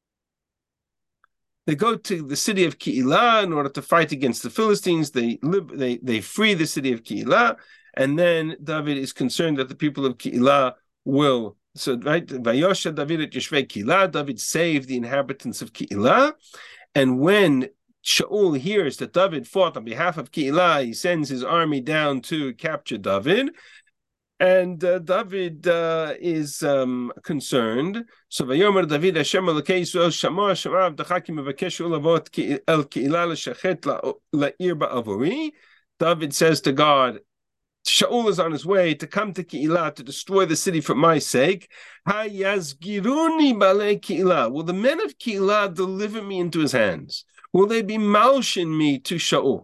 They go to the city of Keilah in order to fight against the Philistines. They free the city of Keilah, and then David is concerned that the people of Keilah will. So, right, Vayosha David at Yeshvei Keilah. David saved the inhabitants of Keilah, and when Shaul hears that David fought on behalf of Keilah, he sends his army down to capture David. And David is concerned. So Vayomer David Hashem Elokei Yisrael Shama Shama Avdacha Ki Mevakeshu Lavot El Keilah L'Shachet La'ir Ba'avori. David says to God, Shaul is on his way to come to Keilah to destroy the city for my sake. Hayazgiruni Balei Keilah. Will the men of Keilah deliver me into his hands? Will they be malshin me to Shaul?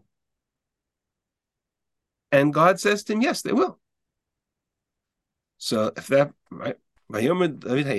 And God says to him, yes, they will. So if that, right, will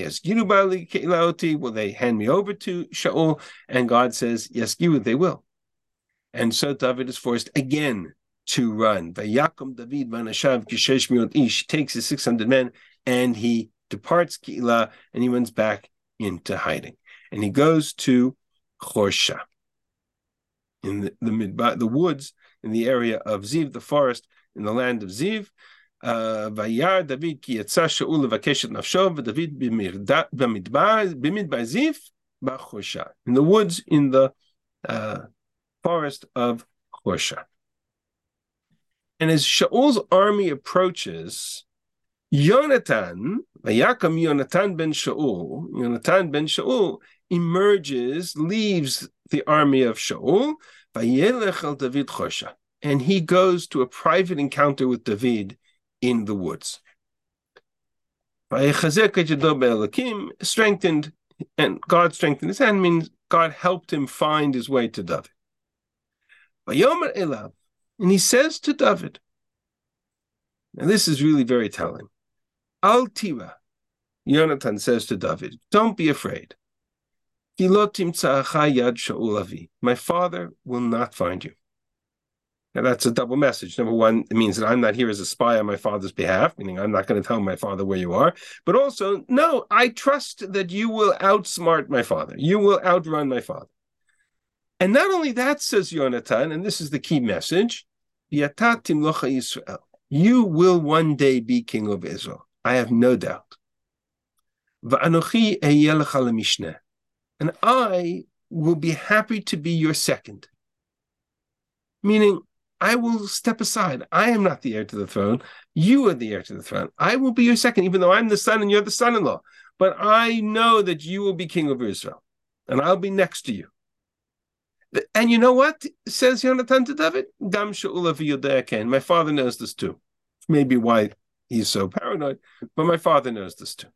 they hand me over to Shaul? And God says, yes, they will. And so David is forced again to run. Vayakom David v'anashav kishesh miot ish, takes his 600 men, and he departs Keilah, and he runs back into hiding. And he goes to Chorsha, in the woods, in the area of Ziv, the forest, in the land of Ziv. Vayar David ki yatsa Shaul levakesh et nafsho, v'David b'midbar Ziv b'Chorsha, in the woods, in the forest of Chorsha. And as Shaul's army approaches, Yonatan ben Shaul emerges, leaves the army of Shaul, vayelech al David Chorsha, and he goes to a private encounter with David in the woods. Strengthened, and God strengthened his hand, means God helped him find his way to David. Vayomer elav, And he says to David, and this is really very telling, Al tira, Yonatan says to David, don't be afraid. My father will not find you. Now that's a double message. Number one, it means that I'm not here as a spy on my father's behalf, meaning I'm not going to tell my father where you are. But also, no, I trust that you will outsmart my father. You will outrun my father. And not only that, says Yonatan, and this is the key message, you will one day be king of Israel. I have no doubt. And I will be happy to be your second. Meaning, I will step aside. I am not the heir to the throne. You are the heir to the throne. I will be your second, even though I'm the son and you're the son-in-law. But I know that you will be king of Israel, and I'll be next to you. And you know what, says Yonatan to David? Gam she'ula v'yodea ken. My father knows this too. Maybe why he's so paranoid, but my father knows this too.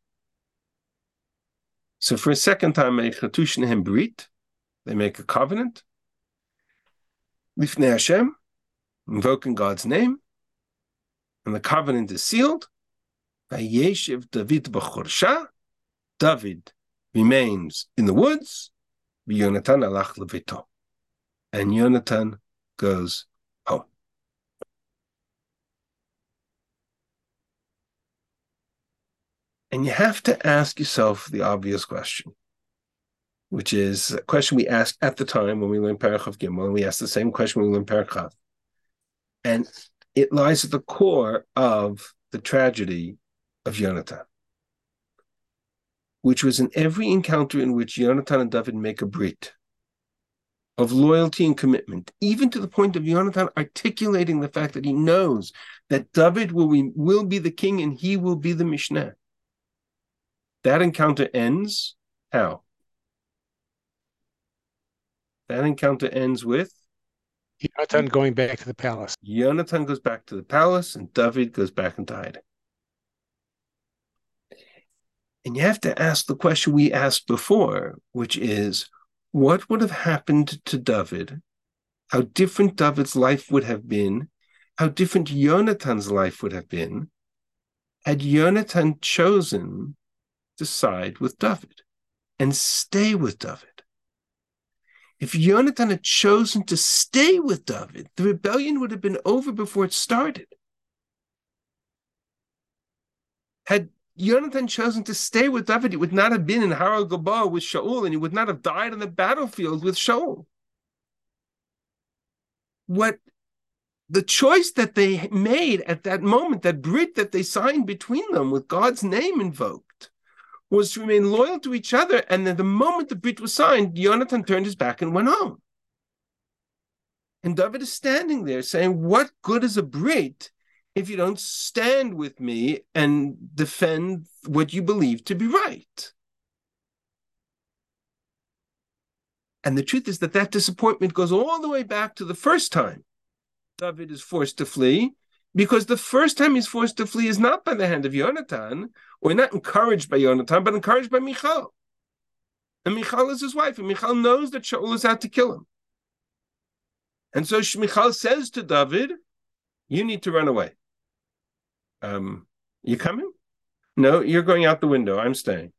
So for a second time, they make a covenant. Lifnei Hashem, invoking God's name, and the covenant is sealed. Vayeshev David b'chorsha. David remains in the woods. V'Yonatan alach levito. And Yonatan goes home. And you have to ask yourself the obvious question, which is a question we asked at the time when we learned Perek of Gimel, and we asked the same question when we learned Perek Chav. And it lies at the core of the tragedy of Yonatan, which was in every encounter in which Yonatan and David make a brit of loyalty and commitment, even to the point of Yonatan articulating the fact that he knows that David will be the king and he will be the Mishneh. That encounter ends how? That encounter ends with Yonatan going back to the palace. Yonatan goes back to the palace and David goes back into hiding. And you have to ask the question we asked before, which is, what would have happened to David? How different David's life would have been, how different Yonatan's life would have been, had Yonatan chosen to side with David and stay with David. If Yonatan had chosen to stay with David, the rebellion would have been over before it started. Had Yonatan chosen to stay with David, he would not have been in Har al-Gabah with Shaul, and he would not have died on the battlefield with Shaul. What the choice that they made at that moment, that brit that they signed between them with God's name invoked, was to remain loyal to each other. And then the moment the brit was signed, Yonatan turned his back and went home. And David is standing there saying, what good is a brit if you don't stand with me and defend what you believe to be right? And the truth is that disappointment goes all the way back to the first time David is forced to flee, because the first time he's forced to flee is not by the hand of Yonatan, or not encouraged by Yonatan, but encouraged by Michal. And Michal is his wife, and Michal knows that Shaul is out to kill him. And so Michal says to David, you need to run away. You coming? No, you're going out the window. I'm staying.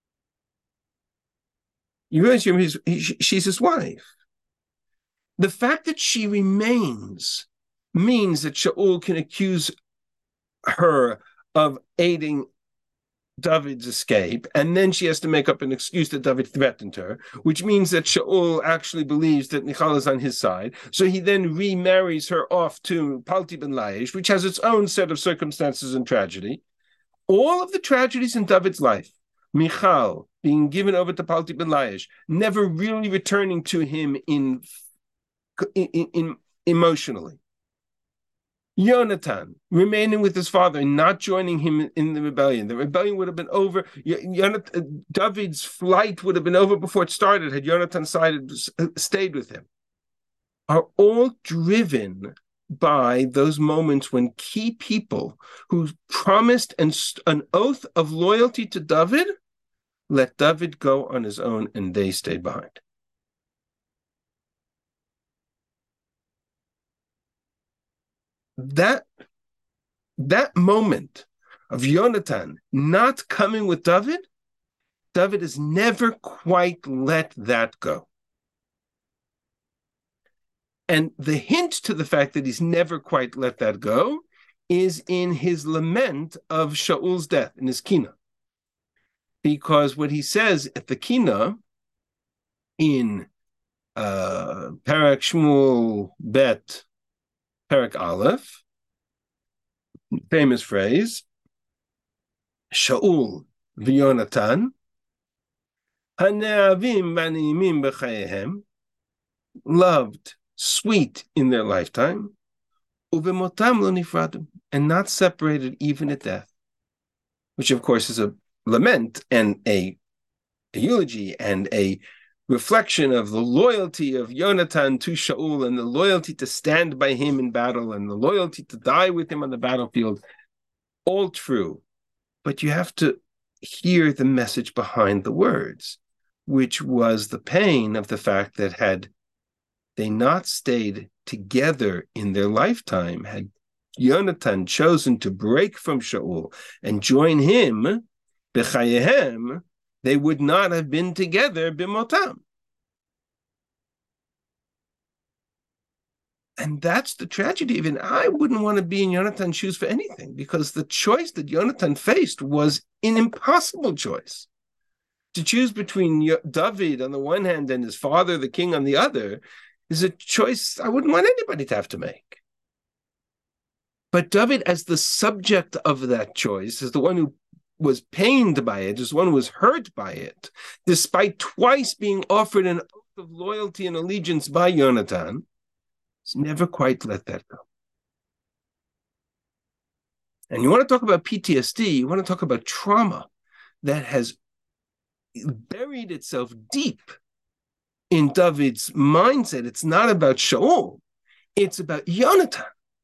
You realize she's his wife. The fact that she remains means that Shaul can accuse her of aiding David's escape, and then she has to make up an excuse that David threatened her, which means that Shaul actually believes that Michal is on his side. So he then remarries her off to Palti ben Laish, which has its own set of circumstances and tragedy. All of the tragedies in David's life, Michal being given over to Palti ben Laish, never really returning to him in emotionally. Yonatan remaining with his father and not joining him in the rebellion. The rebellion would have been over. David's flight would have been over before it started had Yonatan stayed with him. Are all driven by those moments when key people who promised an oath of loyalty to David let David go on his own and they stayed behind. that moment of Yonatan not coming with David, David has never quite let that go. And the hint to the fact that he's never quite let that go is in his lament of Shaul's death, in his Kina. Because what he says at the Kina in Parak Shmuel Bet, Parak Aleph, famous phrase, Shaul v'Yonatan, Hane'avim v'aniimim b'chayehem, loved, sweet in their lifetime, uvemotam lo nifradu, and not separated even at death, which of course is a lament and a eulogy and a reflection of the loyalty of Yonatan to Shaul and the loyalty to stand by him in battle and the loyalty to die with him on the battlefield. All true. But you have to hear the message behind the words, which was the pain of the fact that had they not stayed together in their lifetime, had Yonatan chosen to break from Shaul and join him, b'chayehem, they would not have been together b'motam. And that's the tragedy of it. I wouldn't want to be in Yonatan's shoes for anything, because the choice that Yonatan faced was an impossible choice. To choose between David on the one hand and his father, the king, on the other, is a choice I wouldn't want anybody to have to make. But David, as the subject of that choice, as the one who was pained by it, as one who was hurt by it, despite twice being offered an oath of loyalty and allegiance by Yonatan, has never quite let that go. And you want to talk about PTSD, you want to talk about trauma that has buried itself deep in David's mindset. It's not about Shaul, it's about Yonatan.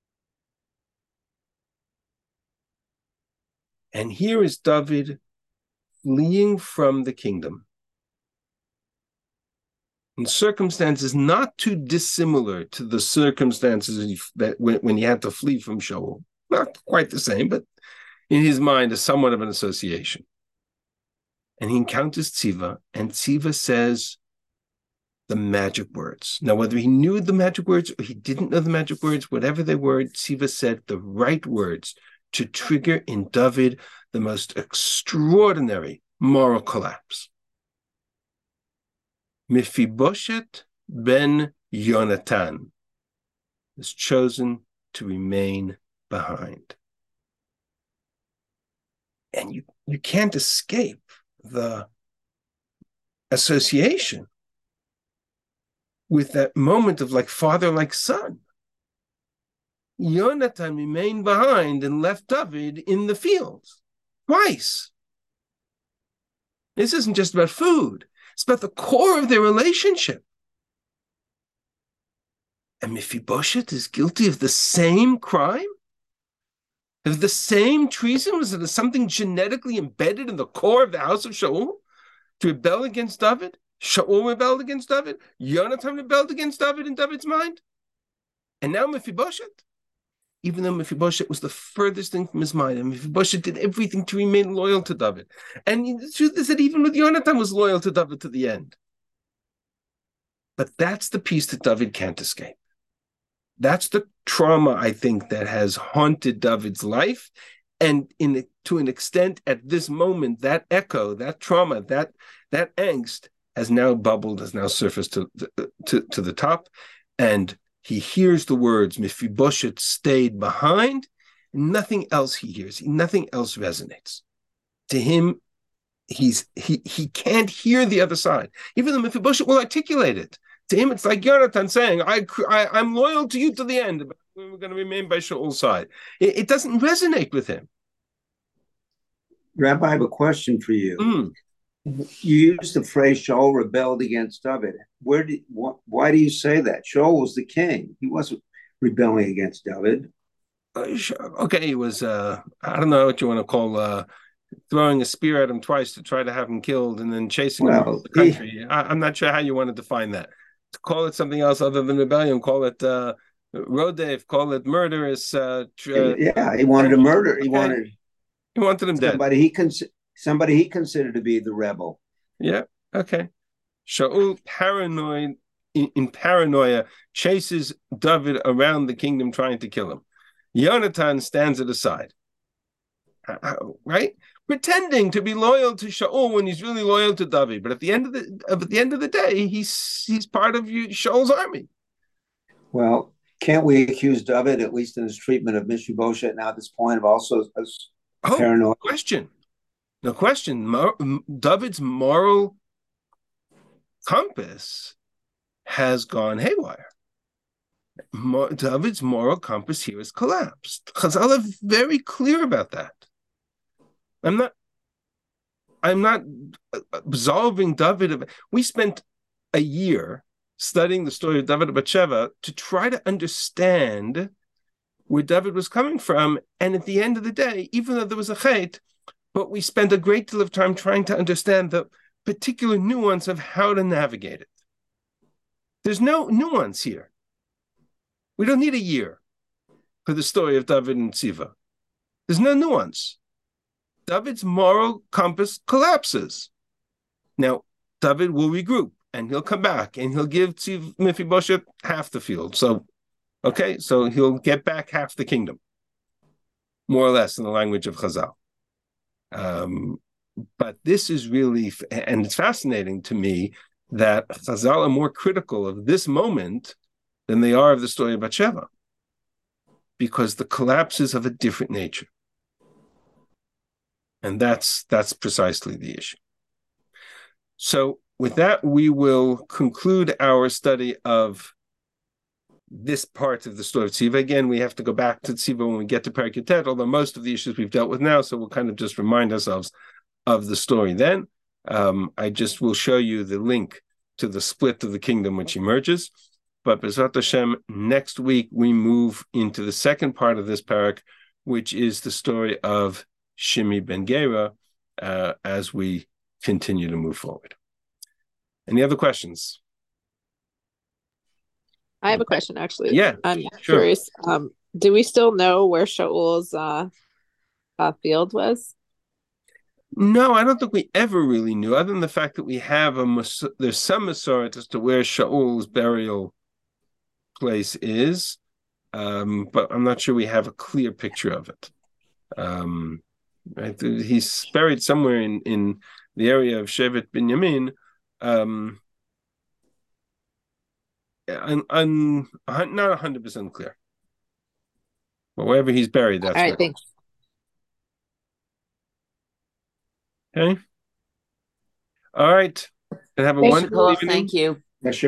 And here is David fleeing from the kingdom in circumstances not too dissimilar to the circumstances that when he had to flee from Shaul. Not quite the same, but in his mind is somewhat of an association. And he encounters Tziva, and Tziva says the magic words. Now, whether he knew the magic words or he didn't know the magic words, whatever they were, Tziva said the right words to trigger in David the most extraordinary moral collapse. Mephibosheth ben Yonatan is chosen to remain behind. And you can't escape the association with that moment of like father, like son. Yonatan remained behind and left David in the fields twice. This isn't just about food. It's about the core of their relationship. And Mephibosheth is guilty of the same crime? Of the same treason? Was it something genetically embedded in the core of the house of Shaul to rebel against David? Shaul rebelled against David? Yonatan rebelled against David in David's mind? And now Mephibosheth? Even though Mephibosheth was the furthest thing from his mind, and Mephibosheth did everything to remain loyal to David. And the truth is that even with Yonatan was loyal to David to the end. But that's the piece that David can't escape. That's the trauma, I think, that has haunted David's life. And to an extent, at this moment, that echo, that trauma, that angst has now bubbled, has now surfaced to the top. And he hears the words, Mephibosheth stayed behind, and nothing else he hears, nothing else resonates. To him, he can't hear the other side. Even though Mephibosheth will articulate it. To him, it's like Yonatan saying, I'm loyal to you to the end, but we're going to remain by Shaul's side. It doesn't resonate with him. Rabbi, I have a question for you. You used the phrase Shaul rebelled against David. Why do you say that? Shaul was the king. He wasn't rebelling against David. Okay, he was, I don't know what you want to call throwing a spear at him twice to try to have him killed and then chasing him out of the country. I'm not sure how you want to define that. To call it something else other than rebellion, call it Rodev, call it murderous. Yeah, he wanted to murder. He wanted him dead. Somebody he considered to be the rebel. Yeah. Okay. Shaul, paranoid in paranoia, chases David around the kingdom trying to kill him. Yonatan stands at his side. Right? Pretending to be loyal to Shaul when he's really loyal to David. But at the end of the day, he's part of Shaul's army. Well, can't we accuse David, at least in his treatment of Mephibosheth now at this point, of also paranoid? No question. David's moral compass has gone haywire. David's moral compass here has collapsed. Chazal are very clear about that. I'm not absolving David. We spent a year studying the story of David and Bathsheba to try to understand where David was coming from. And at the end of the day, even though there was a chait, but we spent a great deal of time trying to understand the particular nuance of how to navigate it. There's no nuance here. We don't need a year for the story of David and Siva. There's no nuance. David's moral compass collapses. Now, David will regroup, and he'll come back, and he'll give Mephibosheth half the field. So he'll get back half the kingdom, more or less, in the language of Chazal. But this is really, and it's fascinating to me that Chazal are more critical of this moment than they are of the story of Bathsheba, because the collapse is of a different nature. And that's precisely the issue. So with that, we will conclude our study of this part of the story of Tziva. Again, we have to go back to Tziva when we get to Perek Yutet, although most of the issues we've dealt with now, so we'll kind of just remind ourselves of the story then. I just will show you the link to the split of the kingdom which emerges. But B'ezrat Hashem, next week we move into the second part of this parak, which is the story of Shimi ben Gera, as we continue to move forward. Any other questions? I have a question, actually. Yeah, I'm sure. curious. Do we still know where Shaul's field was? No, I don't think we ever really knew, other than the fact that we have there's some Masoret as to where Shaul's burial place is, but I'm not sure we have a clear picture of it. Right? He's buried somewhere in the area of Shevet Binyamin. I'm not 100% clear. But wherever he's buried, that's all right. where. Thanks. Okay. All right. And have a Thanks, wonderful Nicole. evening. Thank you.